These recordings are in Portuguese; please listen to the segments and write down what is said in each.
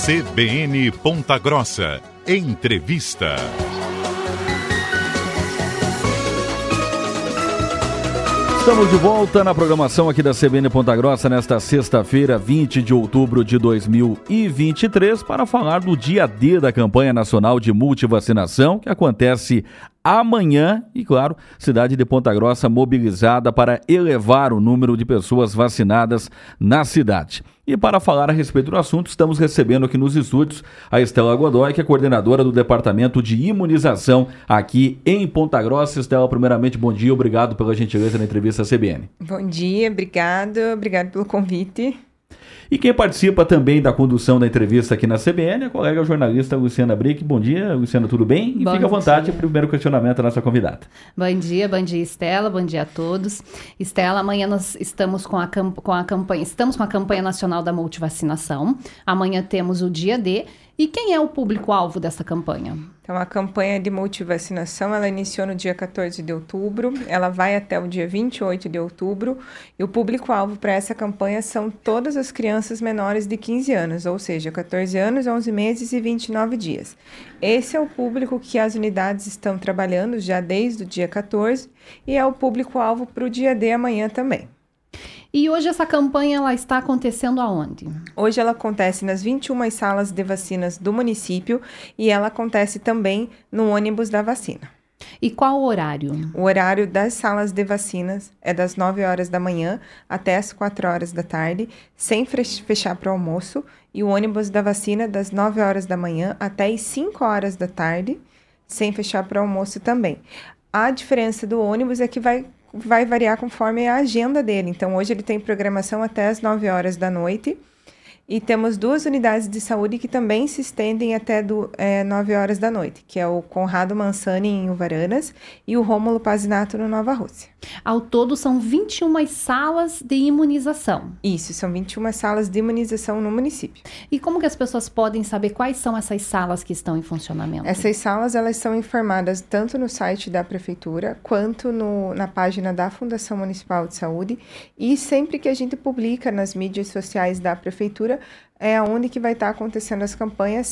CBN Ponta Grossa. Entrevista. Estamos de volta na programação aqui da CBN Ponta Grossa nesta sexta-feira, 20 de outubro de 2023, para falar do dia D da campanha nacional de multivacinação, que acontece amanhã e, claro, cidade de Ponta Grossa mobilizada para elevar o número de pessoas vacinadas na cidade. E para falar a respeito do assunto, estamos recebendo aqui nos estúdios a Estela Godoy, que é coordenadora do Departamento de Imunização aqui em Ponta Grossa. Estela, primeiramente, bom dia, obrigado pela gentileza na entrevista à CBN. Bom dia, obrigado pelo convite. E quem participa também da condução da entrevista aqui na CBN é a colega jornalista Luciana Brick. Bom dia, Luciana, tudo bem? E fica à vontade, primeiro questionamento da nossa convidada. Bom dia, Estela, bom dia a todos. Estela, amanhã nós estamos com a campanha nacional da multivacinação. Amanhã temos o dia D. E quem é o público-alvo dessa campanha? Então, a campanha de multivacinação, ela iniciou no dia 14 de outubro, ela vai até o dia 28 de outubro, e o público-alvo para essa campanha são todas as crianças menores de 15 anos, ou seja, 14 anos, 11 meses e 29 dias. Esse é o público que as unidades estão trabalhando já desde o dia 14, e é o público-alvo para o dia D amanhã também. E hoje essa campanha ela está acontecendo aonde? Hoje ela acontece nas 21 salas de vacinas do município e ela acontece também no ônibus da vacina. E qual o horário? O horário das salas de vacinas é das 9 horas da manhã até as 4 horas da tarde, sem fechar para o almoço, e o ônibus da vacina das 9 horas da manhã até as 5 horas da tarde, sem fechar para o almoço também. A diferença do ônibus é que vai variar conforme a agenda dele. Então, hoje ele tem programação até as 9 horas da noite. E temos 2 unidades de saúde que também se estendem até 9 horas da noite, que é o Conrado Mansani em Uvaranas e o Rômulo Pazinato no Nova Rússia. Ao todo, são 21 salas de imunização. Isso, são 21 salas de imunização no município. E como que as pessoas podem saber quais são essas salas que estão em funcionamento? Essas salas, elas são informadas tanto no site da Prefeitura, quanto na página da Fundação Municipal de Saúde. E sempre que a gente publica nas mídias sociais da Prefeitura, é onde que vai estar acontecendo as campanhas,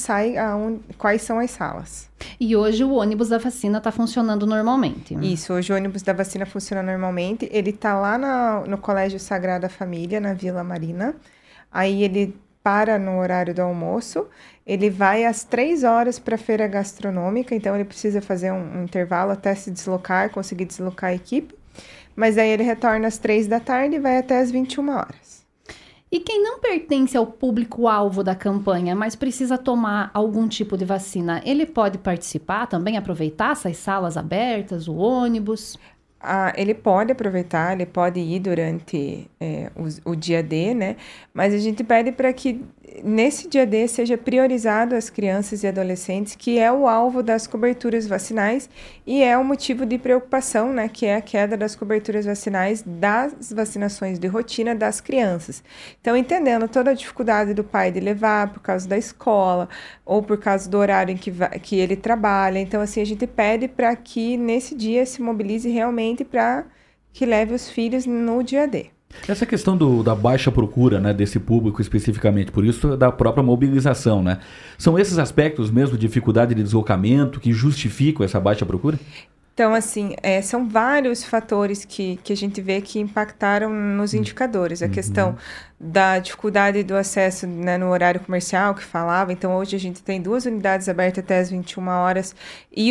quais são as salas. E hoje o ônibus da vacina está funcionando normalmente? Isso, hoje o ônibus da vacina funciona normalmente. Ele está lá no Colégio Sagrada Família, na Vila Marina. Aí ele para no horário do almoço. Ele vai às 3 horas para a feira gastronômica, então ele precisa fazer um intervalo até se deslocar, conseguir deslocar a equipe. Mas aí ele retorna às 3 da tarde e vai até às 21 horas. E quem não pertence ao público-alvo da campanha, mas precisa tomar algum tipo de vacina, ele pode participar também, aproveitar essas salas abertas, o ônibus? Ele pode aproveitar, ele pode ir durante o dia D, né? Mas a gente pede para que nesse dia D seja priorizado as crianças e adolescentes, que é o alvo das coberturas vacinais e é um motivo de preocupação, né? Que é a queda das coberturas vacinais das vacinações de rotina das crianças. Então, entendendo toda a dificuldade do pai de levar por causa da escola ou por causa do horário em que ele trabalha. Então, assim, a gente pede para que nesse dia se mobilize realmente para que leve os filhos no dia D. Essa questão da baixa procura, né, desse público especificamente, por isso da própria mobilização, né? São esses aspectos mesmo, dificuldade de deslocamento, que justificam essa baixa procura? Então, assim, são vários fatores que a gente vê que impactaram nos indicadores. A questão da dificuldade do acesso, né, no horário comercial, que falava. Então, hoje a gente tem 2 unidades abertas até as 21 horas. E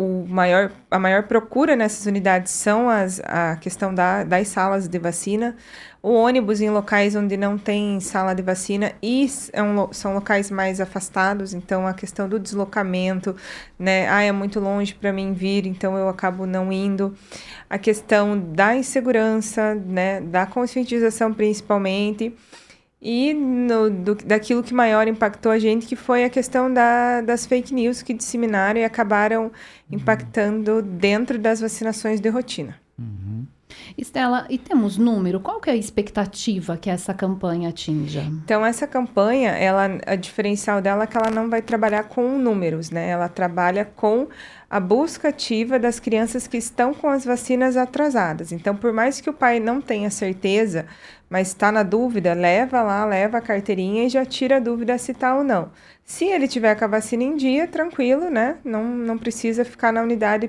a maior procura nessas unidades são a questão das salas de vacina. O ônibus em locais onde não tem sala de vacina e são locais mais afastados, então a questão do deslocamento, né? É muito longe para mim vir, então eu acabo não indo. A questão da insegurança, né? Da conscientização principalmente. E daquilo que maior impactou a gente, que foi a questão das fake news que disseminaram e acabaram impactando dentro das vacinações de rotina. Estela, e temos número? Qual que é a expectativa que essa campanha atinja? Então, essa campanha, a diferencial dela é que ela não vai trabalhar com números, né? Ela trabalha com a busca ativa das crianças que estão com as vacinas atrasadas. Então, por mais que o pai não tenha certeza, mas está na dúvida, leva a carteirinha e já tira a dúvida se está ou não. Se ele tiver com a vacina em dia, tranquilo, né? Não precisa ficar na unidade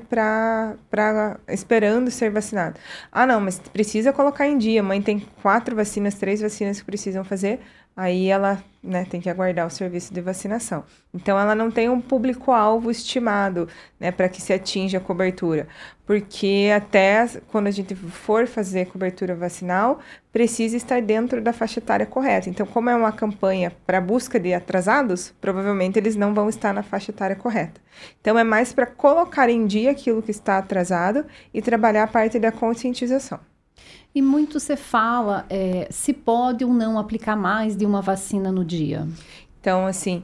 esperando ser vacinado. Ah, não, mas precisa colocar em dia. A mãe tem 4 vacinas, 3 vacinas que precisam fazer. Aí ela, né, tem que aguardar o serviço de vacinação. Então, ela não tem um público-alvo estimado, né, para que se atinja a cobertura. Porque até quando a gente for fazer cobertura vacinal, precisa estar dentro da faixa etária correta. Então, como é uma campanha para busca de atrasados, provavelmente eles não vão estar na faixa etária correta. Então, é mais para colocar em dia aquilo que está atrasado e trabalhar a parte da conscientização. E muito se fala se pode ou não aplicar mais de uma vacina no dia. Então, assim,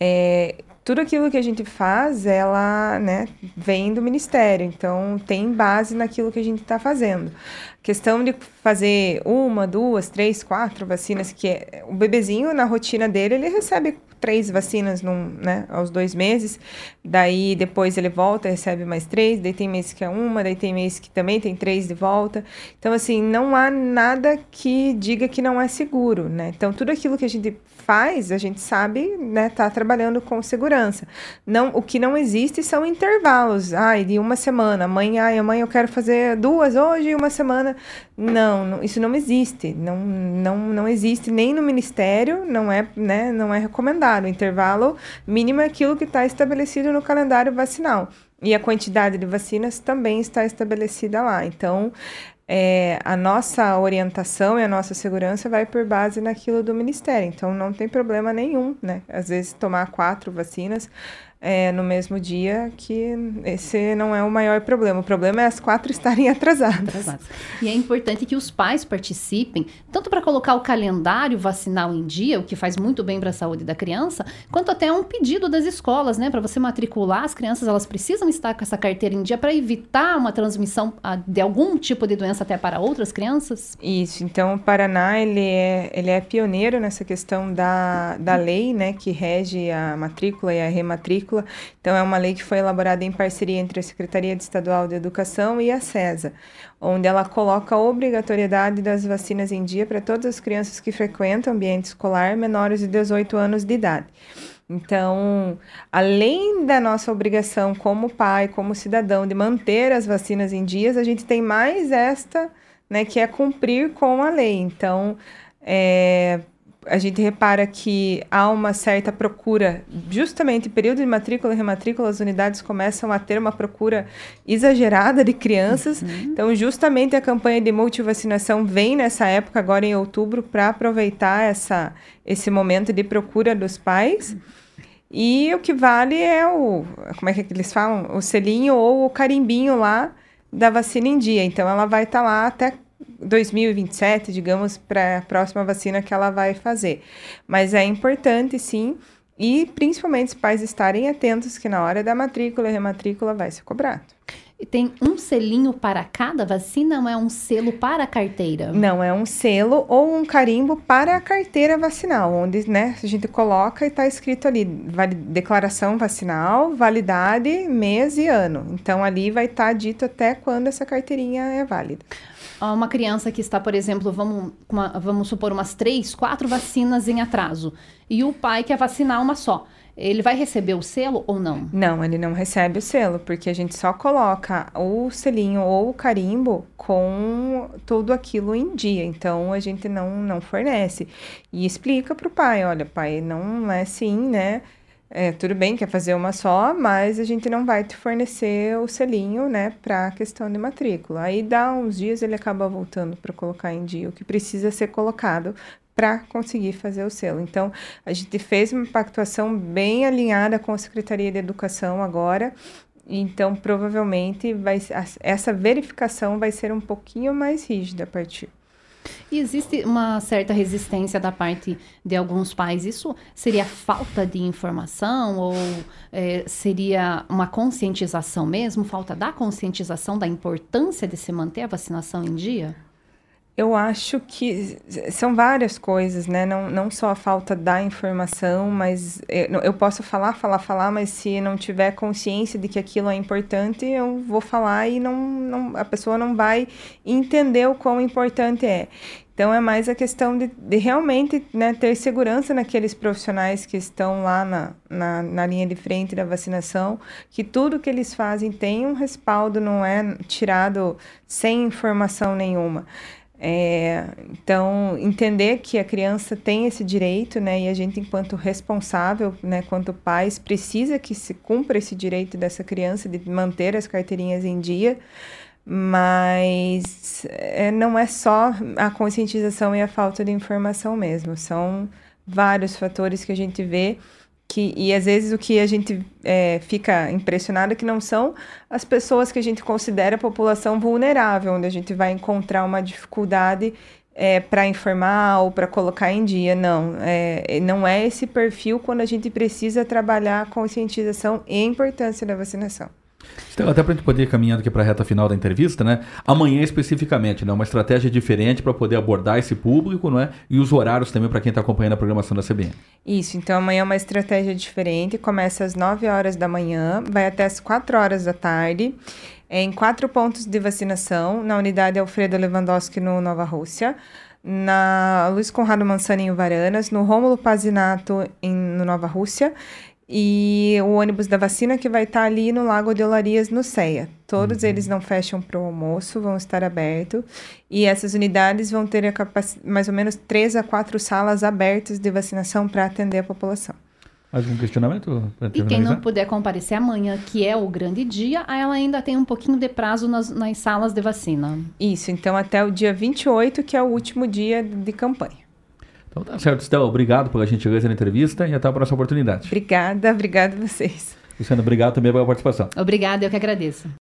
tudo aquilo que a gente faz, ela, né, vem do Ministério. Então, tem base naquilo que a gente está fazendo. A questão de fazer 1, 2, 3, 4 vacinas, que o bebezinho, na rotina dele, ele recebe 3 vacinas aos 2 meses, daí depois ele volta, recebe mais 3, daí tem mês que é 1, daí tem mês que também tem 3 de volta. Então, assim, não há nada que diga que não é seguro, né? Então, tudo aquilo que a gente faz, a gente sabe, né, tá trabalhando com segurança. O que não existe são intervalos, de uma semana, mãe, eu quero fazer 2 hoje e uma semana. Não, isso não existe, não existe nem no Ministério, não é recomendado. O intervalo mínimo é aquilo que está estabelecido no calendário vacinal. E a quantidade de vacinas também está estabelecida lá. Então, a nossa orientação e a nossa segurança vai por base naquilo do Ministério. Então, não tem problema nenhum, né? Às vezes, tomar 4 vacinas no mesmo dia, que esse não é o maior problema. O problema é as 4 estarem atrasadas. E é importante que os pais participem, tanto para colocar o calendário vacinal em dia, o que faz muito bem para a saúde da criança, quanto até um pedido das escolas, né? Para você matricular as crianças, elas precisam estar com essa carteira em dia para evitar uma transmissão de algum tipo de doença até para outras crianças? Isso. Então, o Paraná, ele é pioneiro nessa questão da lei, né? Que rege a matrícula e a rematrícula. Então, é uma lei que foi elaborada em parceria entre a Secretaria Estadual de Educação e a SESA, onde ela coloca a obrigatoriedade das vacinas em dia para todas as crianças que frequentam ambiente escolar menores de 18 anos de idade. Então, além da nossa obrigação como pai, como cidadão, de manter as vacinas em dias, a gente tem mais esta, né, que é cumprir com a lei. Então, a gente repara que há uma certa procura, justamente em período de matrícula e rematrícula, as unidades começam a ter uma procura exagerada de crianças. Então, justamente a campanha de multivacinação vem nessa época, agora em outubro, para aproveitar esse momento de procura dos pais. E o que vale é como é que eles falam? O selinho ou o carimbinho lá da vacina em dia. Então, ela vai estar lá até 2027, digamos, para a próxima vacina que ela vai fazer. Mas é importante, sim, e principalmente os pais estarem atentos que na hora da matrícula e rematrícula vai ser cobrado. E tem um selinho para cada vacina ou é um selo para a carteira? Não, é um selo ou um carimbo para a carteira vacinal, onde, né, a gente coloca e está escrito ali, declaração vacinal, validade, mês e ano. Então, ali vai estar dito até quando essa carteirinha é válida. Uma criança que está, por exemplo, vamos supor umas 3, 4 vacinas em atraso, e o pai quer vacinar uma só. Ele vai receber o selo ou não? Não, ele não recebe o selo, porque a gente só coloca o selinho ou o carimbo com tudo aquilo em dia. Então, a gente não fornece. E explica para o pai, olha, pai, não é assim, né? Tudo bem, quer fazer uma só, mas a gente não vai te fornecer o selinho, né, para a questão de matrícula. Aí dá uns dias, ele acaba voltando para colocar em dia o que precisa ser colocado para conseguir fazer o selo. Então, a gente fez uma pactuação bem alinhada com a Secretaria de Educação agora, então provavelmente essa verificação vai ser um pouquinho mais rígida a partir. E existe uma certa resistência da parte de alguns pais. Isso seria falta de informação ou seria uma conscientização mesmo? Falta da conscientização da importância de se manter a vacinação em dia? Eu acho que são várias coisas, né? Não só a falta da informação, mas eu posso falar, mas se não tiver consciência de que aquilo é importante, eu vou falar e a pessoa não vai entender o quão importante é. Então, é mais a questão de realmente, né, ter segurança naqueles profissionais que estão lá na linha de frente da vacinação, que tudo que eles fazem tem um respaldo, não é tirado sem informação nenhuma. Então, entender que a criança tem esse direito, né, e a gente, enquanto responsável, né, quanto pais, precisa que se cumpra esse direito dessa criança de manter as carteirinhas em dia, mas não é só a conscientização e a falta de informação mesmo, são vários fatores que a gente vê e às vezes o que a gente fica impressionado é que não são as pessoas que a gente considera a população vulnerável, onde a gente vai encontrar uma dificuldade para informar ou para colocar em dia, não é esse perfil quando a gente precisa trabalhar a conscientização e a importância da vacinação. Estela, até para a gente poder ir caminhando aqui para a reta final da entrevista, né? Amanhã especificamente, né? Uma estratégia diferente para poder abordar esse público, não é? E os horários também para quem está acompanhando a programação da CBN. Isso, então amanhã é uma estratégia diferente, começa às 9 horas da manhã, vai até às 4 horas da tarde, em 4 pontos de vacinação, na unidade Alfredo Lewandowski no Nova Rússia, na Luiz Conrado Mansani em Varanas, no Rômulo Pazinato no Nova Rússia, e o ônibus da vacina que vai estar ali no Lago de Olarias, no CEA. Todos eles não fecham para o almoço, vão estar abertos. E essas unidades vão ter mais ou menos 3 a 4 salas abertas de vacinação para atender a população. Mais um questionamento? E quem não puder comparecer amanhã, que é o grande dia, ela ainda tem um pouquinho de prazo nas salas de vacina. Isso, então até o dia 28, que é o último dia de campanha. Então tá certo, Estela. Obrigado pela gentileza na entrevista e até a próxima oportunidade. Obrigada a vocês. Luciana, obrigado também pela participação. Obrigada, eu que agradeço.